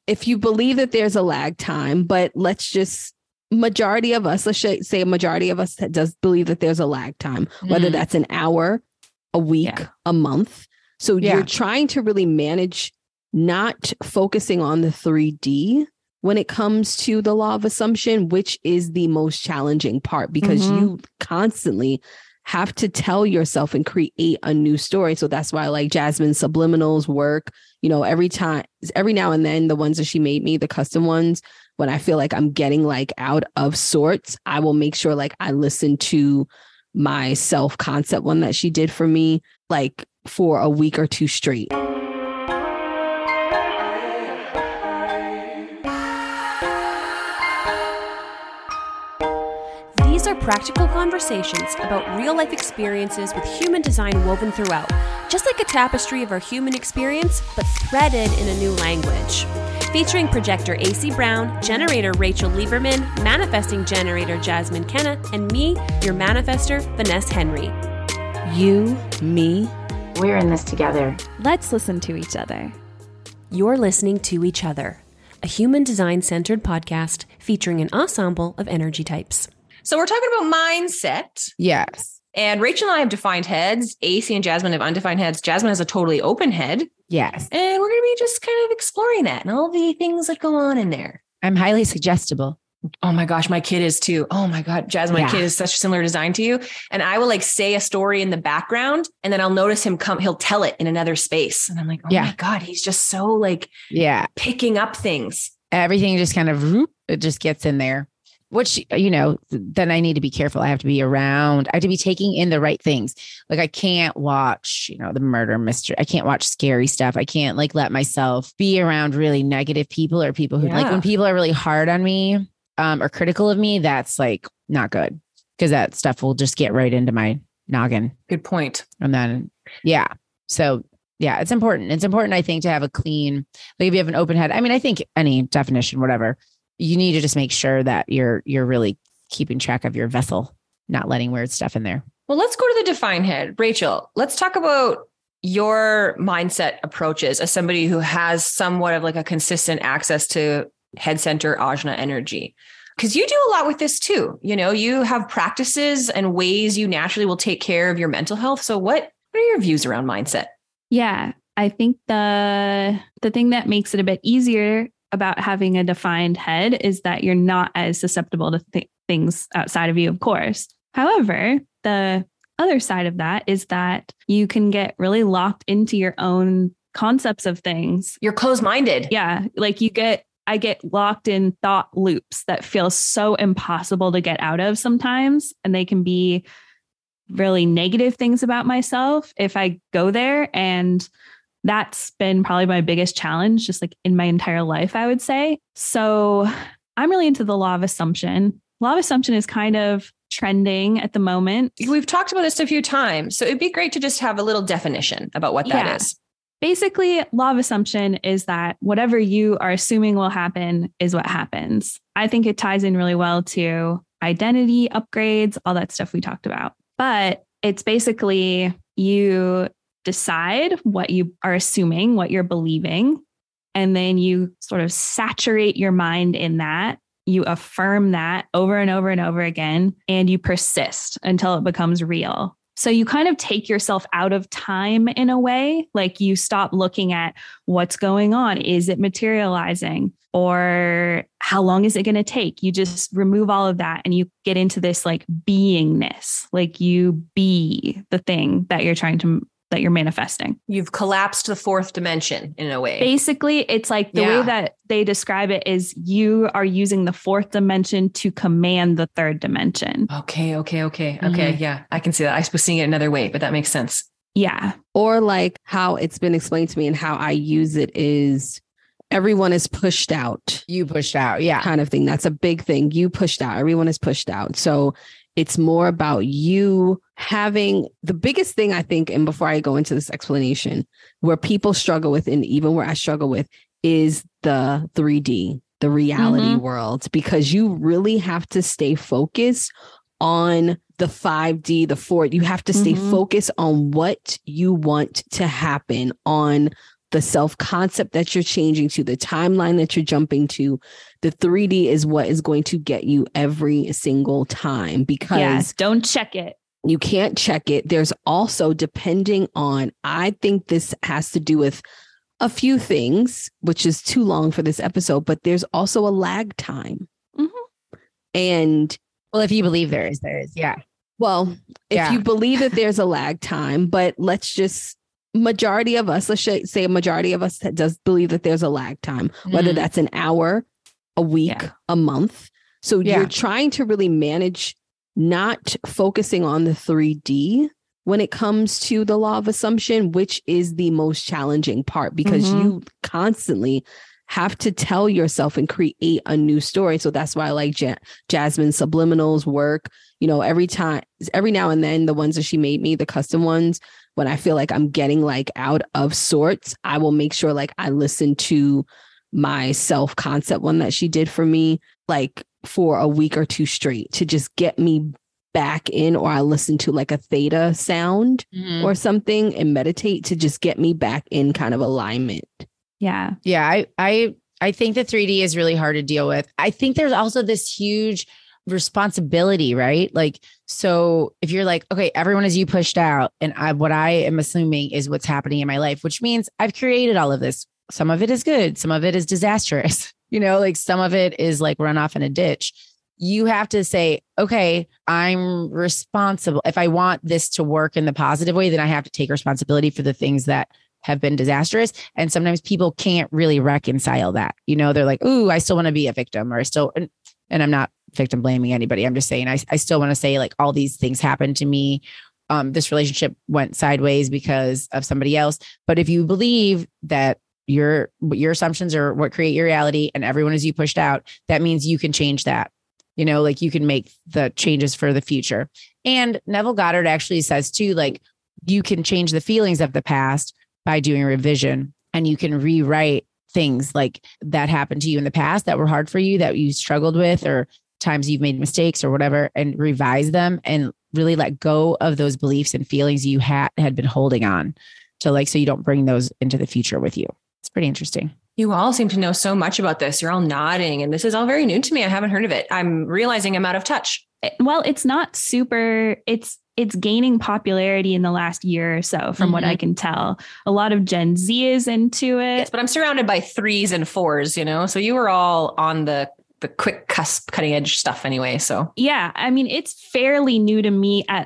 if you believe that there's a lag time, but majority of us, let's say a majority of us that does believe that there's a lag time, whether that's an hour, a week, a month. So you're trying to really manage not focusing on the 3D when it comes to the law of assumption, which is the most challenging part, because you constantly have to tell yourself and create a new story. So that's why I like Jasmine's subliminals work, every now and then, the ones that she made me, the custom ones, when I feel like I'm getting like out of sorts, I will make sure like I listen to my self concept one that she did for me, like for a week or two straight. These are practical conversations about real-life experiences with human design woven throughout, just like a tapestry of our human experience, but threaded in a new language. Featuring projector AC Brown, generator Rachel Lieberman, manifesting generator Jasmine Kenna, and me, your manifester, Vanessa Henry. You, me, we're in this together. Let's listen to each other. You're listening to Each Other, a human design-centered podcast featuring an ensemble of energy types. So we're talking about mindset. Yes. And Rachel and I have defined heads. AC and Jasmine have undefined heads. Jasmine has a totally open head. Yes. And we're going to be just kind of exploring that and all the things that go on in there. I'm highly suggestible. Oh my gosh, my kid is too. Oh my God, Jasmine, my kid is such a similar design to you. And I will like say a story in the background and then I'll notice him he'll tell it in another space. And I'm like, oh my God, he's just so like picking up things. Everything just kind of, it just gets in there. Which, then I need to be careful. I have to be around. I have to be taking in the right things. Like I can't watch, the murder mystery. I can't watch scary stuff. I can't like let myself be around really negative people or people who like when people are really hard on me or critical of me, that's like not good because that stuff will just get right into my noggin. Good point. And then, So it's important. It's important, I think, to have a clean, like if you have an open head, I mean, I think any definition, whatever, you need to just make sure that you're really keeping track of your vessel, not letting weird stuff in there. Well, let's go to the defined head. Rachel, let's talk about your mindset approaches as somebody who has somewhat of like a consistent access to head center ajna energy. Because you do a lot with this too. You have practices and ways you naturally will take care of your mental health. So what are your views around mindset? Yeah, I think the thing that makes it a bit easier about having a defined head is that you're not as susceptible to things outside of you, of course. However, the other side of that is that you can get really locked into your own concepts of things. You're closed-minded. Yeah. Like I get locked in thought loops that feel so impossible to get out of sometimes. And they can be really negative things about myself if I go there. And that's been probably my biggest challenge, just like in my entire life, I would say. So I'm really into the law of assumption. Law of assumption is kind of trending at the moment. We've talked about this a few times, so it'd be great to just have a little definition about what that is. Basically, law of assumption is that whatever you are assuming will happen is what happens. I think it ties in really well to identity upgrades, all that stuff we talked about. But it's basically you decide what you are assuming, what you're believing, and then you sort of saturate your mind in that. You affirm that over and over and over again, and you persist until it becomes real. So you kind of take yourself out of time in a way, like you stop looking at what's going on. Is it materializing? Or how long is it going to take? You just remove all of that and you get into this like beingness, like you be the thing that you're manifesting. You've collapsed the fourth dimension in a way. Basically, it's like the way that they describe it is you are using the fourth dimension to command the third dimension. Okay. Yeah, I can see that. I was seeing it another way, but that makes sense. Yeah. Or like how it's been explained to me and how I use it is everyone is pushed out. You pushed out. Yeah. Kind of thing. That's a big thing. You pushed out. Everyone is pushed out. So it's more about you having the biggest thing, I think, and before I go into this explanation, where people struggle with, and even where I struggle with, is the 3D, the reality world, because you really have to stay focused on the 5D, the 4D. You have to stay focused on what you want to happen, on the self-concept that you're changing to, the timeline that you're jumping to. The 3D is what is going to get you every single time, because don't check it. You can't check it. There's also, depending on, I think this has to do with a few things, which is too long for this episode, but there's also a lag time. Mm-hmm. And well, if you believe there is, yeah. Well, if you believe that there's a lag time, but let's say a majority of us that does believe that there's a lag time, whether that's an hour, a week, a month. So you're trying to really manage not focusing on the 3D when it comes to the law of assumption, which is the most challenging part, because you constantly have to tell yourself and create a new story. So that's why I like Jasmine Subliminal's work. You know, every now and then, the ones that she made me, the custom ones, when I feel like I'm getting like out of sorts, I will make sure like I listen to my self-concept one that she did for me, like for a week or two straight, to just get me back in, or I listen to like a theta sound or something and meditate to just get me back in kind of alignment. Yeah. Yeah. I think the 3D is really hard to deal with. I think there's also this huge responsibility, right? Like, so if you're like, okay, everyone is you pushed out, and what I am assuming is what's happening in my life, which means I've created all of this. Some of it is good. Some of it is disastrous. Like some of it is like run off in a ditch. You have to say, okay, I'm responsible. If I want this to work in the positive way, then I have to take responsibility for the things that have been disastrous. And sometimes people can't really reconcile that. They're like, ooh, I still want to be a victim, or and I'm not victim blaming anybody. I'm just saying, I still want to say like all these things happened to me. This relationship went sideways because of somebody else. But if you believe that your assumptions are what create your reality and everyone is you pushed out, that means you can change that. Like you can make the changes for the future. And Neville Goddard actually says too, like you can change the feelings of the past by doing revision, and you can rewrite things like that happened to you in the past that were hard for you, that you struggled with, or times you've made mistakes or whatever, and revise them and really let go of those beliefs and feelings you had been holding on to, like, so you don't bring those into the future with you. It's pretty interesting. You all seem to know so much about this. You're all nodding, and this is all very new to me. I haven't heard of it. I'm realizing I'm out of touch. Well, it's not super, it's gaining popularity in the last year or so, from what I can tell. A lot of Gen Z is into it. Yes, but I'm surrounded by 3s and 4s, so you were all on the quick cusp, cutting edge stuff anyway. So yeah, I mean, it's fairly new to me. I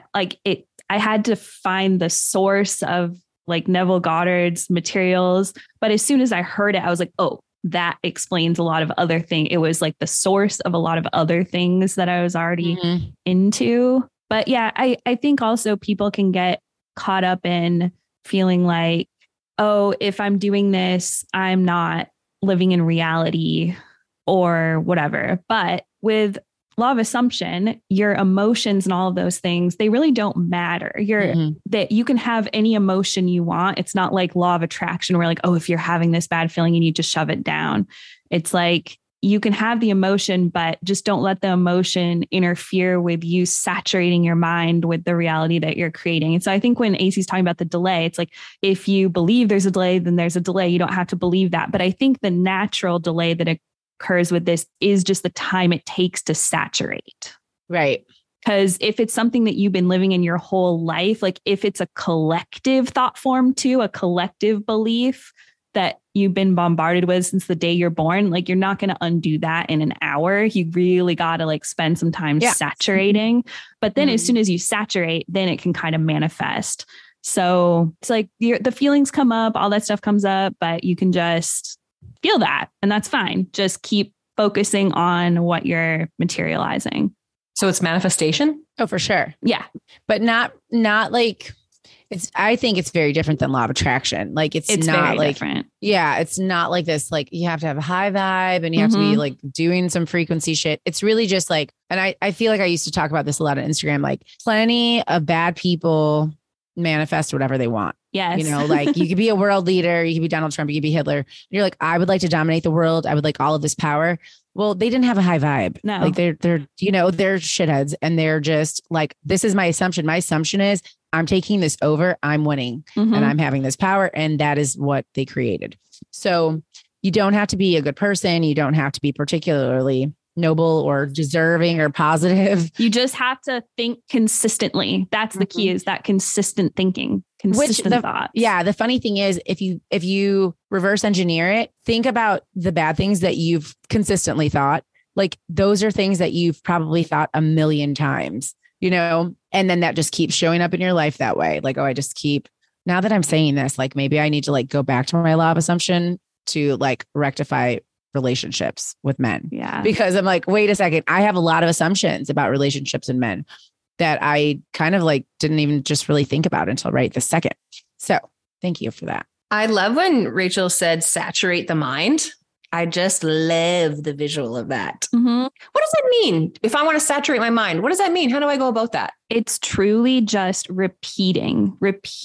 had to find the source of like Neville Goddard's materials, but as soon as I heard it, I was like, oh, that explains a lot of other things. It was like the source of a lot of other things that I was already into. But yeah, I think also people can get caught up in feeling like, oh, if I'm doing this, I'm not living in reality or whatever. But with law of assumption, your emotions and all of those things, they really don't matter. That you can have any emotion you want. It's not like law of attraction where like, oh, if you're having this bad feeling and you just shove it down. It's like you can have the emotion, but just don't let the emotion interfere with you saturating your mind with the reality that you're creating. And so I think when AC's talking about the delay, it's like, if you believe there's a delay, then there's a delay. You don't have to believe that. But I think the natural delay that occurs with this is just the time it takes to saturate. Right. Because if it's something that you've been living in your whole life, like if it's a collective thought form too, a collective belief that you've been bombarded with since the day you're born, like you're not going to undo that in an hour. You really got to like spend some time saturating. But then as soon as you saturate, then it can kind of manifest. So it's like the feelings come up, all that stuff comes up, but you can just feel that. And that's fine. Just keep focusing on what you're materializing. So it's manifestation? Oh, for sure. Yeah. But not like I think it's very different than law of attraction. Like it's not very like, different. Yeah, it's not like this, like you have to have a high vibe and you have to be like doing some frequency shit. It's really just like, and I feel like I used to talk about this a lot on Instagram, like plenty of bad people manifest whatever they want. Yes. Like you could be a world leader, you could be Donald Trump, you could be Hitler. And you're like, I would like to dominate the world. I would like all of this power. Well, they didn't have a high vibe. No. Like they're shitheads and they're just like, this is my assumption. My assumption is I'm taking this over, I'm winning Mhm. and I'm having this power. And that is what they created. So you don't have to be a good person. You don't have to be particularly noble or deserving or positive. You just have to think consistently. That's the key, is that consistent thinking, consistent thoughts. Yeah. The funny thing is, if you reverse engineer it, think about the bad things that you've consistently thought. Like those are things that you've probably thought a million times, you know, and then that just keeps showing up in your life that way. Like, oh, I just keep, now that I'm saying this, like maybe I need to like go back to my law of assumption to like rectify relationships with men. Yeah. Because I'm like, wait a second, I have a lot of assumptions about relationships and men that I kind of like didn't even just really think about until right this second. So thank you for that. I love when Rachel said saturate the mind. I just love the visual of that. Mhm. What does that mean? If I want to saturate my mind, what does that mean? How do I go about that? It's truly just repeating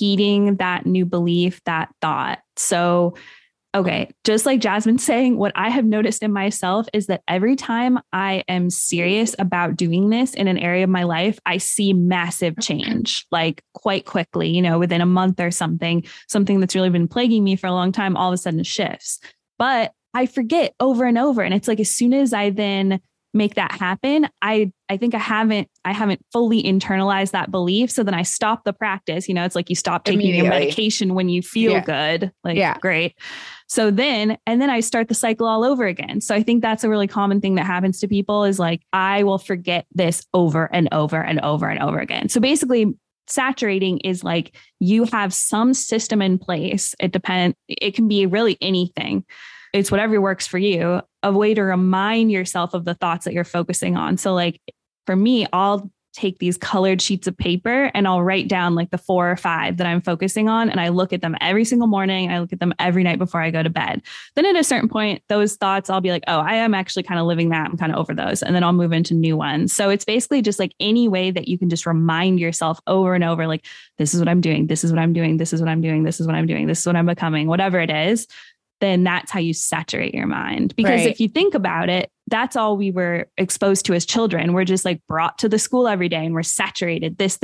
that new belief, that thought. So, okay, just like Jasmine's saying, what I have noticed in myself is that every time I am serious about doing this in an area of my life, I see massive change, like quite quickly, you know, within a month or something that's really been plaguing me for a long time, all of a sudden shifts. But I forget over and over. And it's like, as soon as I then make that happen, I think I haven't fully internalized that belief. So then I stop the practice. You know, it's like you stop taking your medication when you feel good. Like, great. So then I start the cycle all over again. So I think that's a really common thing that happens to people is like, I will forget this over and over and over and over again. So basically, saturating is like you have some system in place. It can be really anything. It's whatever works for you, a way to remind yourself of the thoughts that you're focusing on. So like for me, I'll take these colored sheets of paper and I'll write down like the 4 or 5 that I'm focusing on. And I look at them every single morning. I look at them every night before I go to bed. Then at a certain point, those thoughts, I'll be like, oh, I am actually kind of living that. I'm kind of over those. And then I'll move into new ones. So it's basically just like any way that you can just remind yourself over and over, like, this is what I'm doing. This is what I'm doing. This is what I'm doing. This is what I'm doing. This is what I'm becoming, whatever it is. Then that's how you saturate your mind. Because if you think about it, that's all we were exposed to as children. We're just like brought to the school every day and we're saturated this.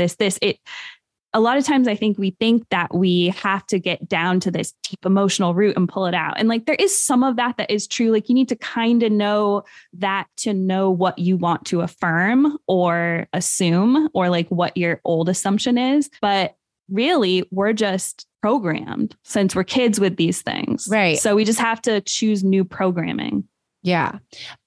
A lot of times I think we think that we have to get down to this deep emotional root and pull it out. And like, there is some of that is true. Like you need to kind of know that to know what you want to affirm or assume, or like what your old assumption is. But really, we're just programmed since we're kids with these things. Right. So we just have to choose new programming. Yeah.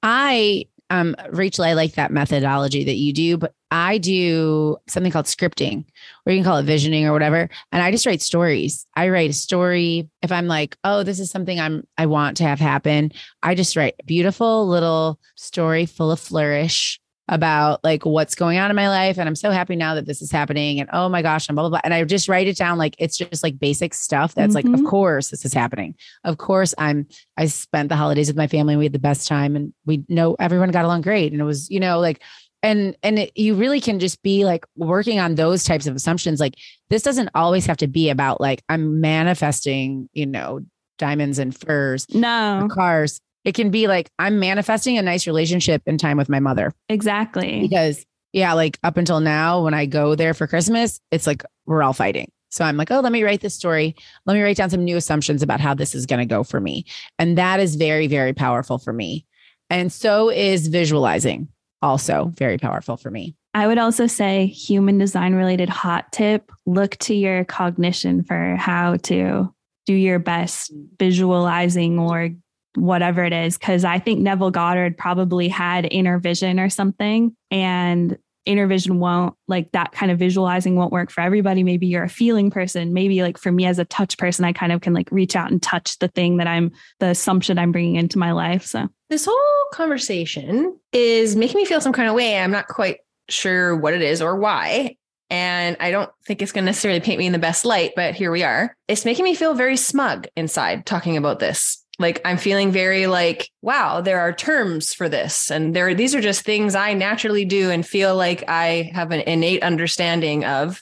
Rachel, I like that methodology that you do, but I do something called scripting, or you can call it visioning or whatever. And I just write stories. I write a story. If I'm like, oh, this is something I want to have happen, I just write a beautiful little story full of flourish about like what's going on in my life. And I'm so happy now that this is happening. And oh my gosh, and blah, blah, blah. And I just write it down. Like, it's just like basic stuff. That's like, of course this is happening. Of course I spent the holidays with my family. We had the best time and we know everyone got along great. And it was, you know, like, you really can just be like working on those types of assumptions. Like this doesn't always have to be about like, I'm manifesting, you know, diamonds and furs, or cars. It can be like, I'm manifesting a nice relationship and time with my mother. Exactly. Because like up until now, when I go there for Christmas, it's like, we're all fighting. So I'm like, oh, let me write this story. Let me write down some new assumptions about how this is going to go for me. And that is very, very powerful for me. And so is visualizing, also very powerful for me. I would also say human design related hot tip, look to your cognition for how to do your best visualizing or whatever it is. Cause I think Neville Goddard probably had inner vision or something, and inner vision won't, like that kind of visualizing won't work for everybody. Maybe you're a feeling person. Maybe like for me as a touch person, I kind of can like reach out and touch the thing that the assumption I'm bringing into my life. So this whole conversation is making me feel some kind of way. I'm not quite sure what it is or why. And I don't think it's going to necessarily paint me in the best light, but here we are. It's making me feel very smug inside talking about this. Like I'm feeling very like, wow, there are terms for this. And these are just things I naturally do and feel like I have an innate understanding of.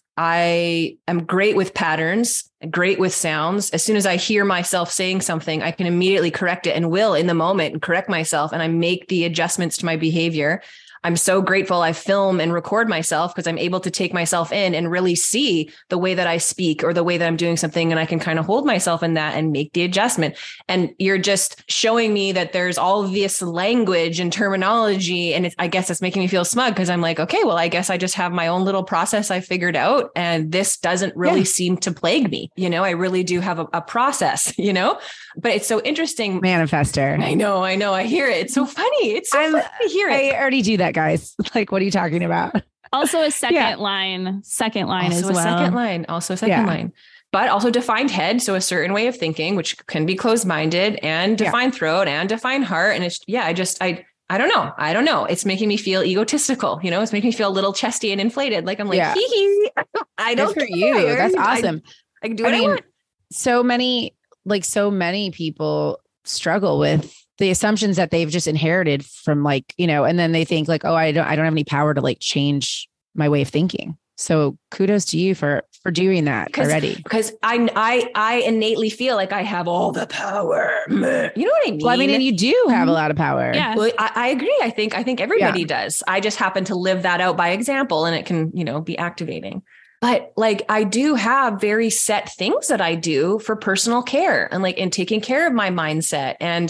I am great with patterns, great with sounds. As soon as I hear myself saying something, I can immediately correct it and will in the moment and correct myself. And I make the adjustments to my behavior. I'm so grateful I film and record myself because I'm able to take myself in and really see the way that I speak or the way that I'm doing something. And I can kind of hold myself in that and make the adjustment. And you're just showing me that there's all this language and terminology. And I guess it's making me feel smug because I'm like, okay, well, I guess I just have my own little process I figured out. And this doesn't really seem to plague me. You know, I really do have a process, you know, but it's so interesting. Manifester. I know. I hear it. It's so funny. It's so funny to hear it. I already do that, guys. Like, what are you talking about? Also a second line also as well. Also a second line. But also defined head. So a certain way of thinking, which can be closed-minded, and defined throat and defined heart. And it's, I don't know. I don't know. It's making me feel egotistical. You know, it's making me feel a little chesty and inflated. Like I'm like, hee hee. I don't Good for you. That's awesome. I can do what I want. So many people struggle with the assumptions that they've just inherited from like, you know, and then they think like, oh, I don't have any power to like change my way of thinking. So kudos to you for doing that already. Because I innately feel like I have all the power. You know what I mean? Well, I mean, and you do have a lot of power. Yeah. Well, I agree. I think everybody does. I just happen to live that out by example, and it can, you know, be activating. But like, I do have very set things that I do for personal care and like in taking care of my mindset. And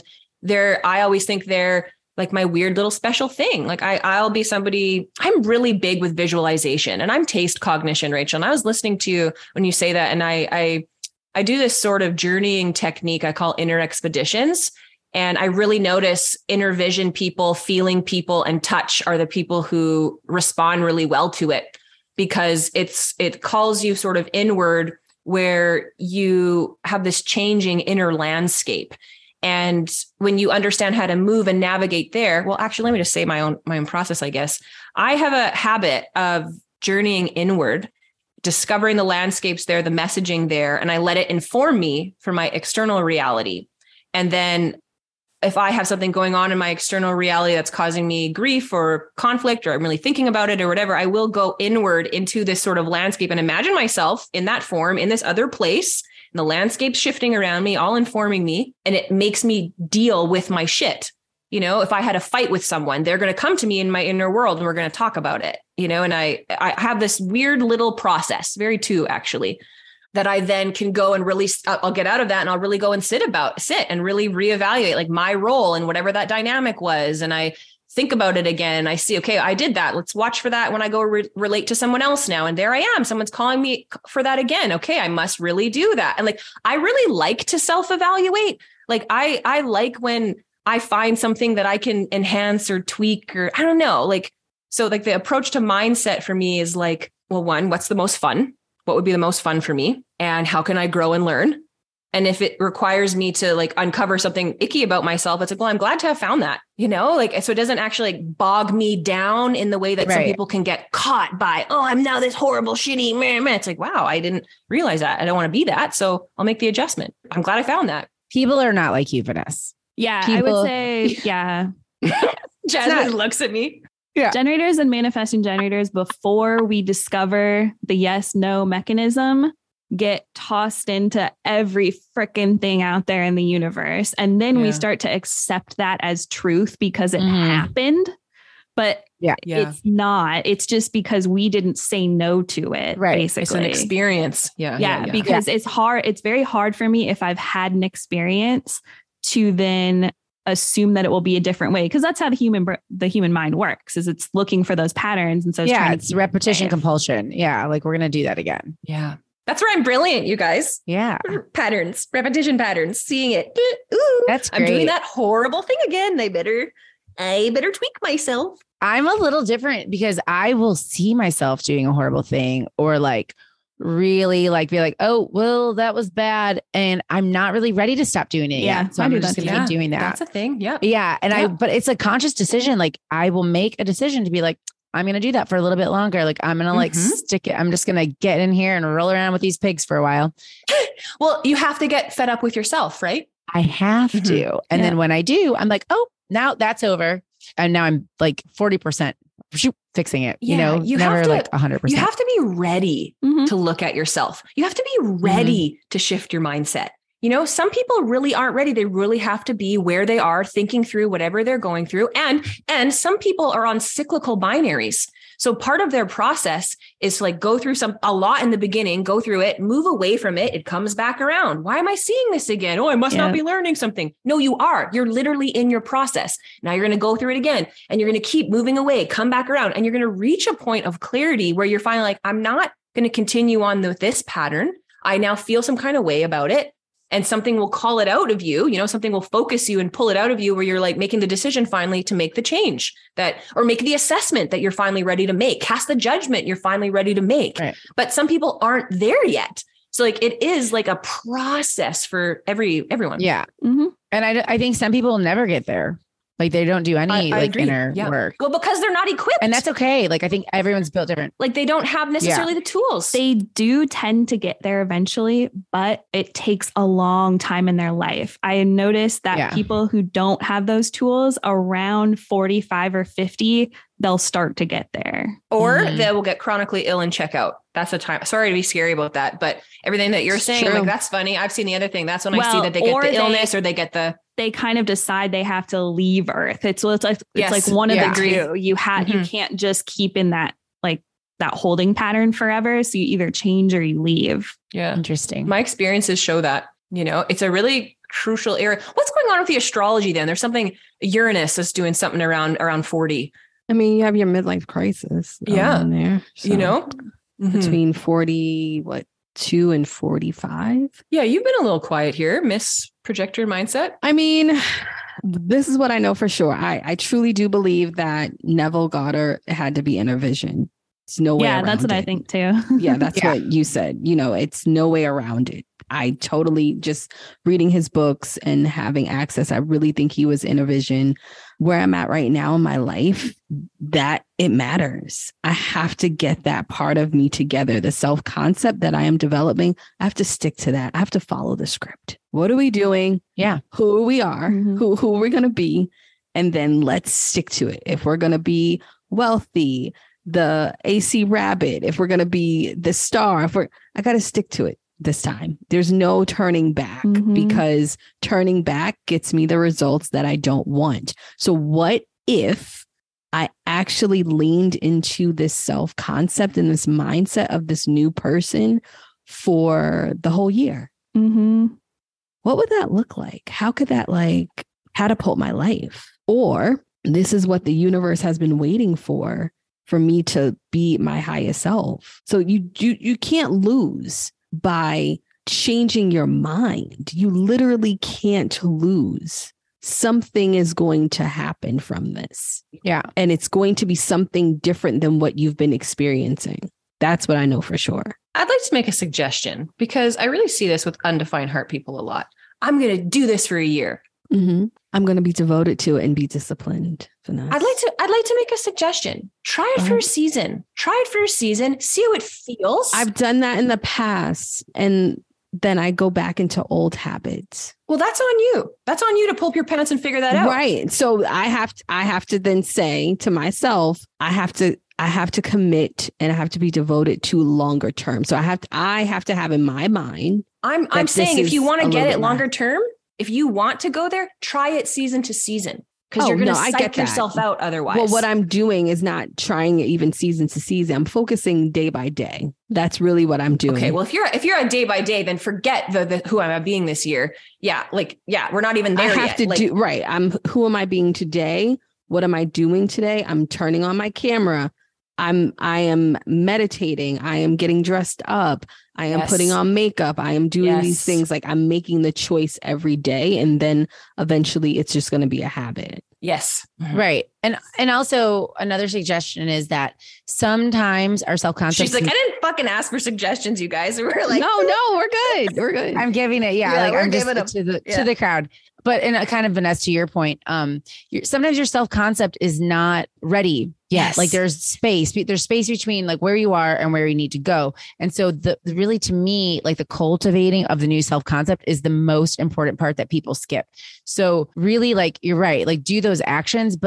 I always think they're like my weird little special thing. Like I'll be somebody, I'm really big with visualization and I'm taste cognition, Rachel. And I was listening to you when you say that. And I do this sort of journeying technique I call inner expeditions. And I really notice inner vision people, feeling people, and touch are the people who respond really well to it, because it calls you sort of inward, where you have this changing inner landscape. And when you understand how to move and navigate there, well, actually, let me just say my own process, I guess. I have a habit of journeying inward, discovering the landscapes there, the messaging there, and I let it inform me for my external reality. And then if I have something going on in my external reality that's causing me grief or conflict, or I'm really thinking about it or whatever, I will go inward into this sort of landscape and imagine myself in that form, in this other place. And the landscape's shifting around me, all informing me, and it makes me deal with my shit. You know, if I had a fight with someone, they're going to come to me in my inner world and we're going to talk about it, you know, and I have this weird little process, very two actually, that I then can go and really, I'll get out of that and I'll really go and sit and really reevaluate like my role and whatever that dynamic was. And I think about it again. I see, okay, I did that. Let's watch for that when I go relate to someone else now. And there I am. Someone's calling me for that again. Okay, I must really do that. And like, I really like to self-evaluate. Like I like when I find something that I can enhance or tweak, or I don't know, like, so like the approach to mindset for me is like, well, one, what's the most fun? What would be the most fun for me? And how can I grow and learn? And if it requires me to like uncover something icky about myself, it's like, well, I'm glad to have found that, you know, like, so it doesn't actually like bog me down in the way that some people can get caught by, oh, I'm now this horrible, shitty man. It's like, wow, I didn't realize that. I don't want to be that. So I'll make the adjustment. I'm glad I found that. People are not like you, Vanessa. Yeah, I would say, yeah. Jasmine looks at me. Yeah. Generators and manifesting generators, before we discover the yes, no mechanism, get tossed into every freaking thing out there in the universe. And then we start to accept that as truth because it happened. But it's not. It's just because we didn't say no to it. Right. Basically. It's an experience. Yeah. Because it's hard. It's very hard for me if I've had an experience to then assume that it will be a different way. Because that's how the human mind works, is it's looking for those patterns. And so it's repetition compulsion. Yeah. Like we're going to do that again. Yeah. That's where I'm brilliant, you guys. Yeah. Patterns, repetition patterns, seeing it. Ooh, that's great. I'm doing that horrible thing again. I better tweak myself. I'm a little different because I will see myself doing a horrible thing, or like really like be like, oh, well, that was bad. And I'm not really ready to stop doing it yet. So I'm just going to keep doing that. That's a thing. Yeah. Yeah. And but it's a conscious decision. Like I will make a decision to be like, I'm going to do that for a little bit longer. Like I'm going to like stick it. I'm just going to get in here and roll around with these pigs for a while. Well, you have to get fed up with yourself, right? I have to. And then when I do, I'm like, oh, now that's over. And now I'm like 40% fixing it. You know, you never have to, like 100%. You have to be ready to look at yourself. You have to be ready to shift your mindset. You know, some people really aren't ready. They really have to be where they are, thinking through whatever they're going through. And some people are on cyclical binaries. So part of their process is to like go through a lot in the beginning, go through it, move away from it. It comes back around. Why am I seeing this again? Oh, I must not be learning something. No, you are. You're literally in your process. Now you're going to go through it again and you're going to keep moving away, come back around, and you're going to reach a point of clarity where you're finally like, I'm not going to continue on with this pattern. I now feel some kind of way about it. And something will call it out of you, you know, something will focus you and pull it out of you where you're like making the decision finally to make the change or make the assessment that you're finally ready to make, cast the judgment you're finally ready to make. Right. But some people aren't there yet. So like it is like a process for everyone. Yeah. Mm-hmm. And I think some people never get there. Like they don't do any inner work. Well, because they're not equipped. And that's okay. Like I think everyone's built different. Like they don't have necessarily the tools. They do tend to get there eventually, but it takes a long time in their life. I noticed that people who don't have those tools around 45 or 50, they'll start to get there. Or they will get chronically ill and check out. That's the time. Sorry to be scary about that, but everything that you're saying, like, that's funny. I've seen the other thing. That's when I see that they get the illness or they get they kind of decide they have to leave Earth. It's like one of the two. You can't just keep in that holding pattern forever. So you either change or you leave. Yeah. Interesting. My experiences show that, you know, it's a really crucial area. What's going on with the astrology then? There's something, Uranus is doing something around 40. I mean, you have your midlife crisis. In there, so you know, between 42 and 45. Yeah. You've been a little quiet here, Miss Projector Mindset. I mean, this is what I know for sure. I truly do believe that Neville Goddard had to be Intervision. It's no way around it. Yeah, that's what I think too. Yeah, that's what you said. You know, it's no way around it. I totally, just reading his books and having access, I really think he was Intervision. Where I'm at right now in my life, that it matters. I have to get that part of me together. The self-concept that I am developing, I have to stick to that. I have to follow the script. What are we doing? Yeah. Who we are, who we're going to be. And then let's stick to it. If we're going to be wealthy, the AC Rabbit, if we're going to be the star, I got to stick to it. This time, there's no turning back because turning back gets me the results that I don't want. So what if I actually leaned into this self-concept and this mindset of this new person for the whole year? What would that look like? How could that catapult my life? Or this is what the universe has been waiting for me to be my highest self. So you can't lose by changing your mind. You literally can't lose. Something is going to happen from this. Yeah. And it's going to be something different than what you've been experiencing. That's what I know for sure. I'd like to make a suggestion because I really see this with undefined heart people a lot. I'm going to do this for a year. I'm going to be devoted to it and be disciplined. Vanessa. I'd like to make a suggestion. Try it for a season. See how it feels. I've done that in the past, and then I go back into old habits. Well, that's on you. That's on you to pull up your pants and figure that out. Right. So I have to then say to myself, I have to commit and I have to be devoted to longer term. So I have to have in my mind. I'm saying if you want to get it longer term, if you want to go there, try it season to season. Because you're going to psych yourself out otherwise. Well, what I'm doing is not trying it even season to season. I'm focusing day by day. That's really what I'm doing. Okay. Well, if you're a day by day, then forget the who am I being this year? Yeah. We're not even there yet. I have to do right. Who am I being today? What am I doing today? I'm turning on my camera. I am meditating. I am getting dressed up. I am putting on makeup. I am doing these things. Like I'm making the choice every day. And then eventually it's just going to be a habit. Yes. Right. And also another suggestion is that sometimes our self-concept. She's like, I didn't fucking ask for suggestions, you guys. We're like, no, we're good. We're good. I'm giving it. I'm just to the crowd. But in a kind of, Vanessa, to your point, sometimes your self-concept is not ready yet. Like there's space between like where you are and where you need to go. And so really to me, like the cultivating of the new self-concept is the most important part that people skip. So really, like, you're right, like do those actions, but like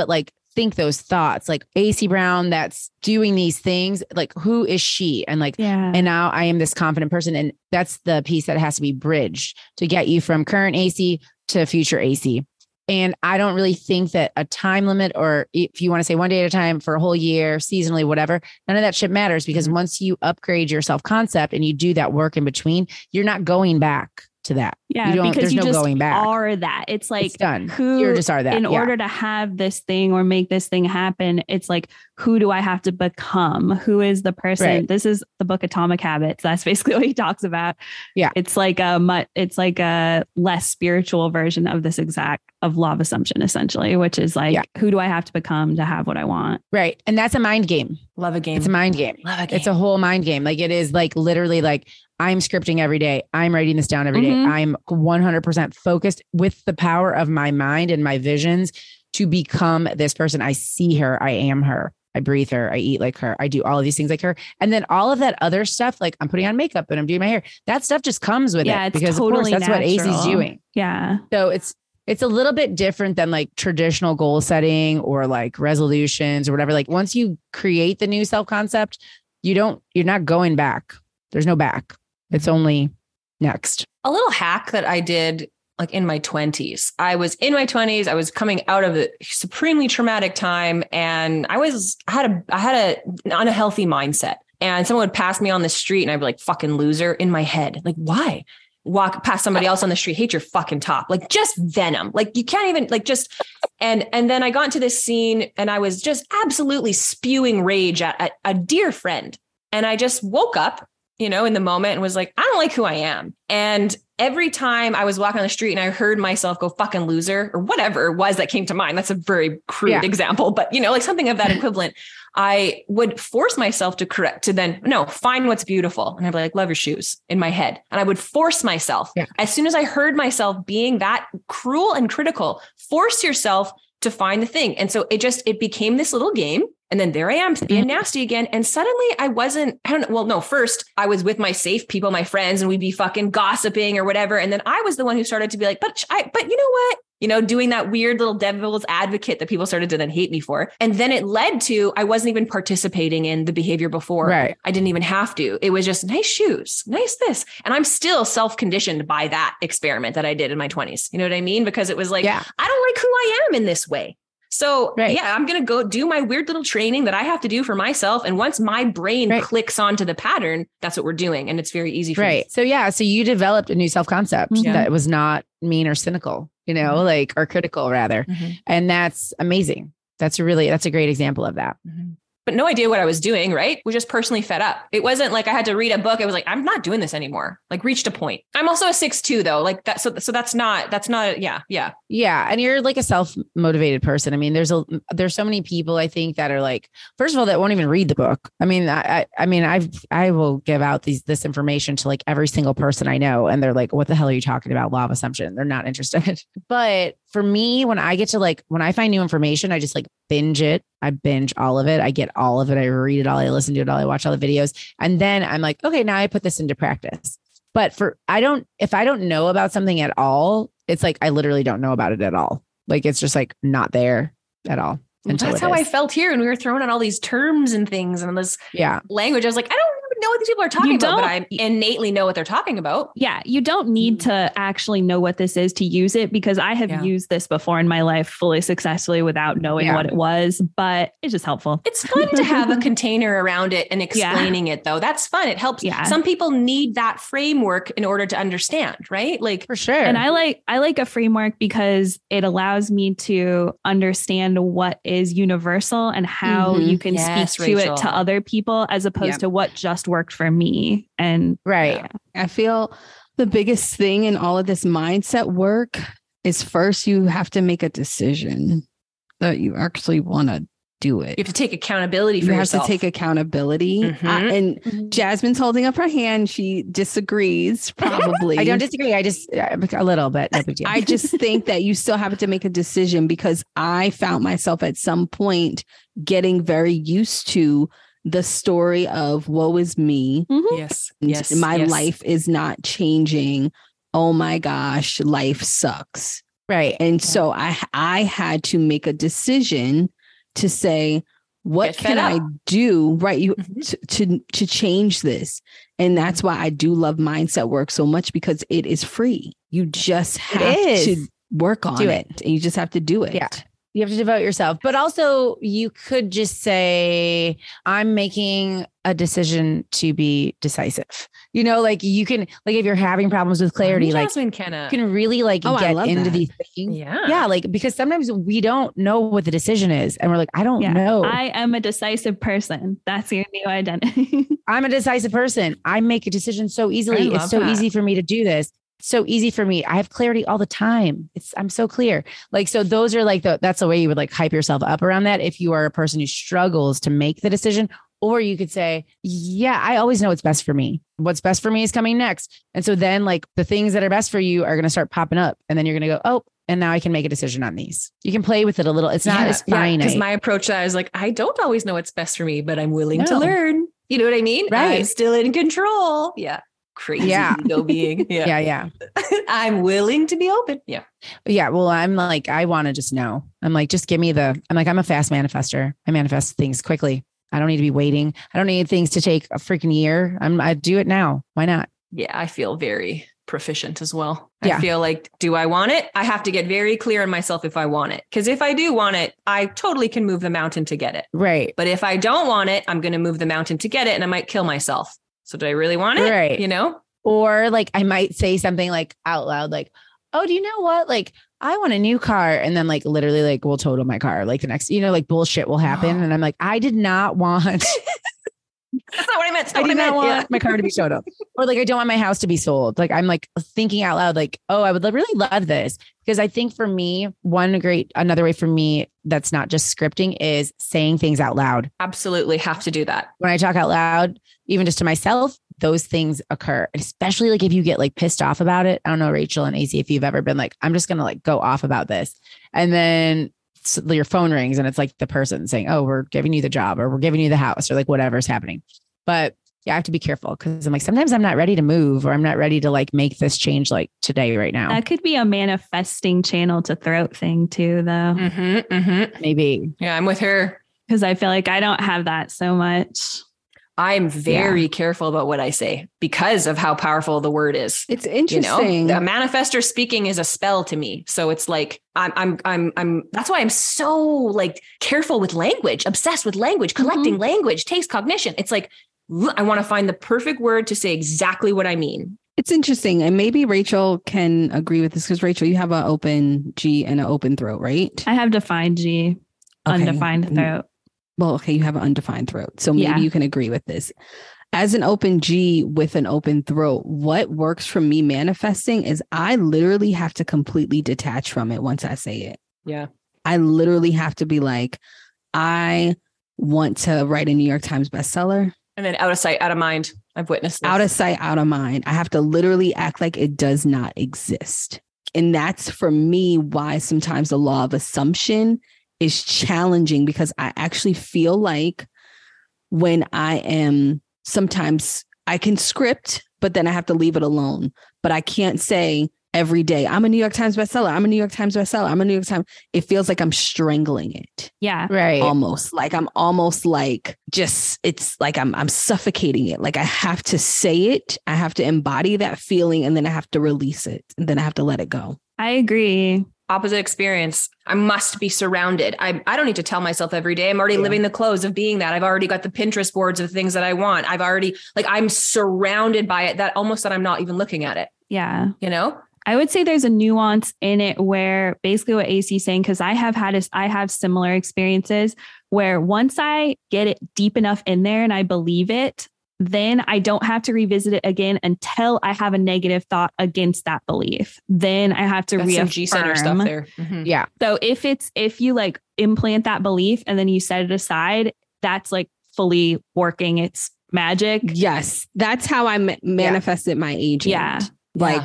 think those thoughts, like AC Brown that's doing these things, like who is she? And like, and now I am this confident person. And that's the piece that has to be bridged to get you from current AC to future AC. And I don't really think that a time limit, or if you want to say one day at a time for a whole year, seasonally, whatever, none of that shit matters, because once you upgrade your self-concept and you do that work in between, you're not going back to that. Yeah, because there's no just going back. Are that. It's like, it's done. Who you just are that. In order to have this thing or make this thing happen, it's like, who do I have to become? Who is the person? Right. This is the book Atomic Habits. That's basically what he talks about. Yeah. It's like a less spiritual version of of law of assumption, essentially, which is like, who do I have to become to have what I want? Right. And that's a mind game. Love a game. It's a mind game. Love a game. It's a whole mind game. Like it is like literally like I'm scripting every day. I'm writing this down every day. I'm 100% focused with the power of my mind and my visions to become this person. I see her. I am her. I breathe her. I eat like her. I do all of these things like her. And then all of that other stuff, like I'm putting on makeup and I'm doing my hair. That stuff just comes with it because totally of course that's what AC's doing. Yeah. So it's a little bit different than like traditional goal setting or like resolutions or whatever. Like once you create the new self-concept, you're not going back. There's no back. It's only next. A little hack that I did like in my 20s. I was in my 20s. I was coming out of a supremely traumatic time, and I had an unhealthy mindset. And someone would pass me on the street and I'd be like, fucking loser, in my head. Like, why? Walk past somebody else on the street, hate your fucking top. Like just venom. Like you can't even like just, and then I got into this scene and I was just absolutely spewing rage at a dear friend. And I just woke up, in the moment and was like, I don't like who I am. And every time I was walking on the street and I heard myself go fucking loser or whatever it was that came to mind. That's a very crude example, but like something of that equivalent. I would force myself to find what's beautiful. And I'd be like, love your shoes in my head. And I would force myself as soon as I heard myself being that cruel and critical, force yourself to find the thing. And so it became this little game. And then there I am being nasty again. And suddenly first I was with my safe people, my friends, and we'd be fucking gossiping or whatever. And then I was the one who started to be like, but you know what? Doing that weird little devil's advocate that people started to then hate me for. And then it led to, I wasn't even participating in the behavior before. Right. I didn't even have to. It was just nice shoes, nice this. And I'm still self-conditioned by that experiment that I did in my 20s. You know what I mean? Because it was like, I don't like who I am in this way. So I'm going to go do my weird little training that I have to do for myself. And once my brain clicks onto the pattern, that's what we're doing. And it's very easy for me. So so you developed a new self-concept that was not mean or cynical, or critical rather. And that's amazing. That's a great example of that. But no idea what I was doing, right? Was just personally fed up. It wasn't like I had to read a book. It was like, I'm not doing this anymore. Like reached a point. I'm also a 6'2" though. Like that. So that's not, Yeah. And you're like a self-motivated person. I mean, there's so many people I think that are like, first of all, that won't even read the book. I mean, I will give out this information to like every single person I know. And they're like, what the hell are you talking about? Law of assumption. They're not interested. But for me, when I get to when I find new information, I just like binge it. I binge all of it. I get all of it. I read it all. I listen to it all. I watch all the videos. And then I'm like, okay, now I put this into practice. But if I don't know about something at all, it's like, I literally don't know about it at all. Like, it's just like not there at all. That's how I felt here. And we were throwing out all these terms and things and this language. I was like, I don't know what these people are talking about, but I innately know what they're talking about. Yeah. You don't need to actually know what this is to use it, because I have used this before in my life fully successfully without knowing what it was, but it's just helpful. It's fun to have a container around it and explaining it though. That's fun. It helps. Yeah. Some people need that framework in order to understand, right? Like for sure. And I like a framework because it allows me to understand what is universal and how you can speak to it to other people as opposed to what just worked for me. And I feel the biggest thing in all of this mindset work is first you have to make a decision that you actually want to do it. You have to take accountability for yourself. You have to take accountability. And Jasmine's holding up her hand. She disagrees, probably. I don't disagree. I just a little bit. No big deal. I just think that you still have to make a decision, because I found myself at some point getting very used to the story of woe is me. Yes. My life is not changing. Oh my gosh, life sucks. Right. And so I had to make a decision to say, what can I do? Right. To change this. And that's why I do love mindset work so much, because it is free. You just have to work on it. And you just have to do it. Yeah. You have to devote yourself, but also you could just say, I'm making a decision to be decisive. You know, like you can, like if you're having problems with clarity, like you can really like get into these things. Yeah. Like, because sometimes we don't know what the decision is and we're like, I don't know. I am a decisive person. That's your new identity. I'm a decisive person. I make a decision so easily. It's so easy for me to do this. So easy for me. I have clarity all the time. I'm so clear. Like, so those are like that's the way you would like hype yourself up around that. If you are a person who struggles to make the decision, or you could say, yeah, I always know what's best for me. What's best for me is coming next. And so then like the things that are best for you are going to start popping up, and then you're going to go, oh, and now I can make a decision on these. You can play with it a little. It's not as finite. Because my approach to that is like, I don't always know what's best for me, but I'm willing to learn. You know what I mean? Right. I'm still in control. Yeah. Crazy ego being. Yeah. I'm willing to be open. Yeah. Yeah. Well, I'm like, I want to just know. I'm like, just give me I'm a fast manifester. I manifest things quickly. I don't need to be waiting. I don't need things to take a freaking year. I do it now. Why not? Yeah. I feel very proficient as well. I feel like, do I want it? I have to get very clear in myself if I want it. Because if I do want it, I totally can move the mountain to get it. Right. But if I don't want it, I'm going to move the mountain to get it, and I might kill myself. So do I really want it? Right. You know? Or like, I might say something like out loud, like, oh, do you know what? Like, I want a new car. And then like, literally like, we'll total my car. Like the next, like bullshit will happen. And I'm like, I did not want. That's not what I meant. I did not want my car to be totaled. Or like, I don't want my house to be sold. Like, I'm like thinking out loud, like, oh, I would really love this. Because I think for me, another way for me that's not just scripting is saying things out loud. Absolutely have to do that. When I talk out loud, even just to myself, those things occur. Especially like if you get like pissed off about it. I don't know, Rachel and AC, if you've ever been like, I'm just going to like go off about this. And then your phone rings and it's like the person saying, oh, we're giving you the job, or we're giving you the house, or like whatever's happening. But yeah, I have to be careful, because I'm like, sometimes I'm not ready to move, or I'm not ready to like make this change like today, right now. That could be a manifesting channel to throat thing too, though. Maybe. Yeah, I'm with her. Because I feel like I don't have that so much. I'm very careful about what I say because of how powerful the word is. It's interesting. The manifestor speaking is a spell to me. So it's like, I'm that's why I'm so like careful with language, obsessed with language, collecting language, taste, cognition. It's like, I want to find the perfect word to say exactly what I mean. It's interesting. And maybe Rachel can agree with this, because Rachel, you have an open G and an open throat, right? I have defined G, undefined throat. Well, okay, you have an undefined throat. So maybe you can agree with this. As an open G with an open throat, what works for me manifesting is I literally have to completely detach from it once I say it. Yeah. I literally have to be like, I want to write a New York Times bestseller. And then out of sight, out of mind. I've witnessed this. Out of sight, out of mind. I have to literally act like it does not exist. And that's for me why sometimes the law of assumption is challenging, because I actually feel like when sometimes I can script, but then I have to leave it alone. But I can't say every day, I'm a New York Times bestseller. I'm a New York Times bestseller. I'm a New York Times. It feels like I'm strangling it. Yeah. Right. Almost like it's like I'm suffocating it. Like I have to say it. I have to embody that feeling, and then I have to release it, and then I have to let it go. I agree. Opposite experience. I must be surrounded. I don't need to tell myself every day. I'm already living the clothes of being that. I've already got the Pinterest boards of things that I want. I'm surrounded by it, that almost that I'm not even looking at it. Yeah. You know? I would say there's a nuance in it where basically what AC is saying, because I have similar experiences where once I get it deep enough in there and I believe it, then I don't have to revisit it again until I have a negative thought against that belief. Then I have to reaffirm. Some G-center stuff there. Mm-hmm. Yeah. So if you like implant that belief and then you set it aside, that's like fully working its magic. Yes. That's how I manifested my agent. Yeah. Like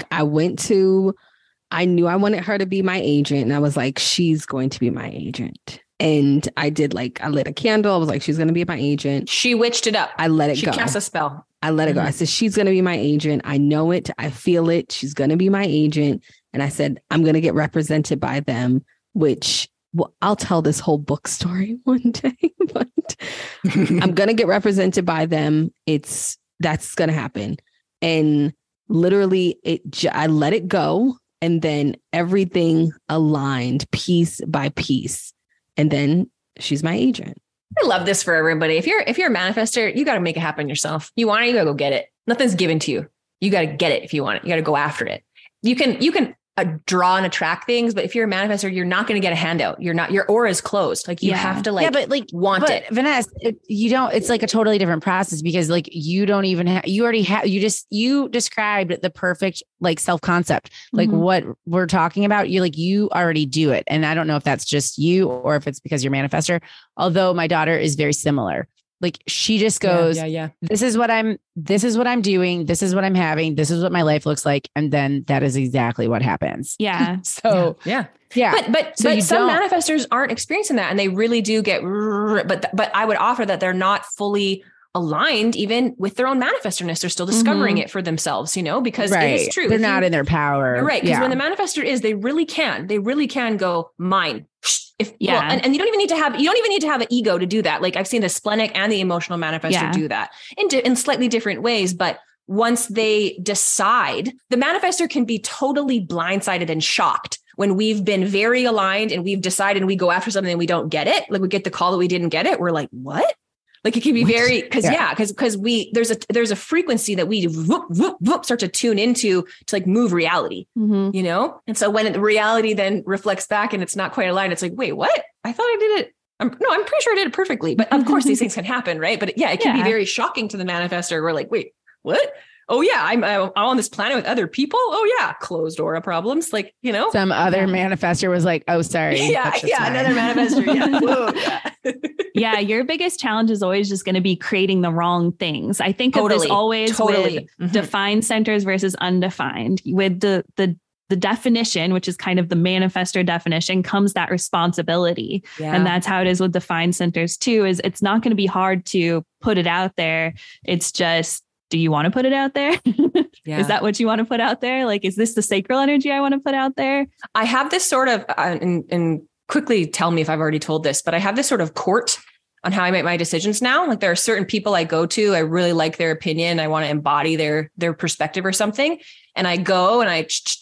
I knew I wanted her to be my agent, and I was like, she's going to be my agent. And I lit a candle. I was like, she's going to be my agent. She witched it up. I let it go. She cast a spell. I let it go. I said, she's going to be my agent. I know it. I feel it. She's going to be my agent. And I said, I'm going to get represented by them, which well, I'll tell this whole book story one day, but I'm going to get represented by them. That's going to happen. And literally I let it go. And then everything aligned piece by piece. And then she's my agent. I love this for everybody. If you're a manifestor, you got to make it happen yourself. You want it, you got to go get it. Nothing's given to you. You got to get it if you want it. You got to go after it. You can draw and attract things, but if you're a manifestor, you're not going to get a handout. your aura is closed. Like you have to want it. Vanessa, it's like a totally different process because like you don't even have, you described the perfect like self-concept, like what we're talking about. You already do it. And I don't know if that's just you or if it's because you're a manifestor, although my daughter is very similar. Like she just goes, this is what I'm doing. This is what I'm having. This is what my life looks like. And then that is exactly what happens. Yeah. So yeah. But some manifestors aren't experiencing that and they really do get, but I would offer that they're not fully aligned even with their own manifestorness. They're still discovering it for themselves, because it is true. They're not in their power. Right. Because when the manifestor is, they really can go mine. And you don't even need to have an ego to do that. Like I've seen the splenic and the emotional manifestor do that in slightly different ways. But once they decide, the manifestor can be totally blindsided and shocked when we've been very aligned and we've decided and we go after something and we don't get it. Like we get the call that we didn't get it. We're like, what? Like it can be very, because there's a frequency that we start to tune into to like move reality, And so when the reality then reflects back and it's not quite aligned, it's like, wait, what? I thought I did it. I'm pretty sure I did it perfectly. But of course these things can happen, right? But it can be very shocking to the manifestor. We're like, wait, what? Oh yeah, I'm on this planet with other people. Oh yeah, closed aura problems. Like, some other manifestor was like, oh, sorry. Another manifestor. Whoa, yeah, your biggest challenge is always just going to be creating the wrong things. I think of this always with defined centers versus undefined. With the definition, which is kind of the manifestor definition, comes that responsibility. Yeah. And that's how it is with defined centers too, is it's not going to be hard to put it out there. It's just, do you want to put it out there? Is that what you want to put out there? Like, is this the sacral energy I want to put out there? I have this sort of, and quickly tell me if I've already told this, but I have this sort of court on how I make my decisions now. Like there are certain people I go to, I really like their opinion. I want to embody their perspective or something. And I go and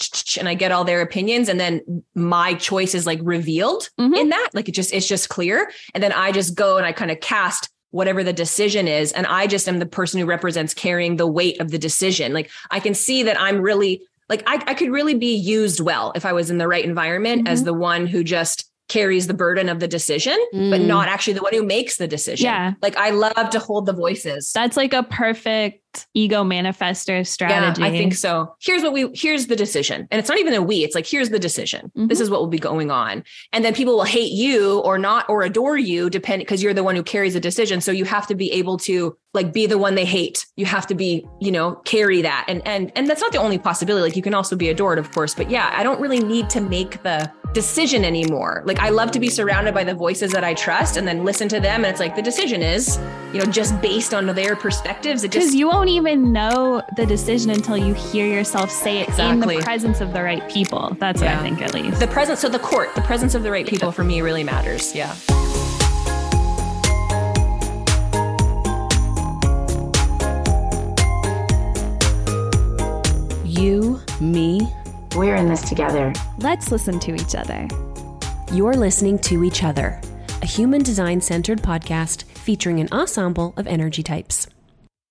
I get all their opinions. And then my choice is like revealed in that, like it's just clear. And then I just go and I kind of cast whatever the decision is. And I just am the person who represents carrying the weight of the decision. Like I can see that I'm really like, I could really be used well if I was in the right environment as the one who just carries the burden of the decision, but not actually the one who makes the decision. Yeah. Like I love to hold the voices. That's like a perfect ego manifestor strategy. Yeah, I think so. Here's the decision. And it's not even it's like, here's the decision. This is what will be going on. And then people will hate you or not, or adore you because you're the one who carries the decision. So you have to be able to like be the one they hate. You have to be, carry that. And that's not the only possibility. Like you can also be adored, of course, but yeah, I don't really need to make the decision anymore. Like I love to be surrounded by the voices that I trust and then listen to them. And it's like, the decision is, just based on their perspectives. Because you won't even know the decision until you hear yourself say it in the presence of the right people. That's what I think, at least. The presence of the presence of the right people for me really matters. Yeah. You, me, we're in this together. Let's listen to each other. You're listening to Each Other, a human design centered podcast featuring an ensemble of energy types.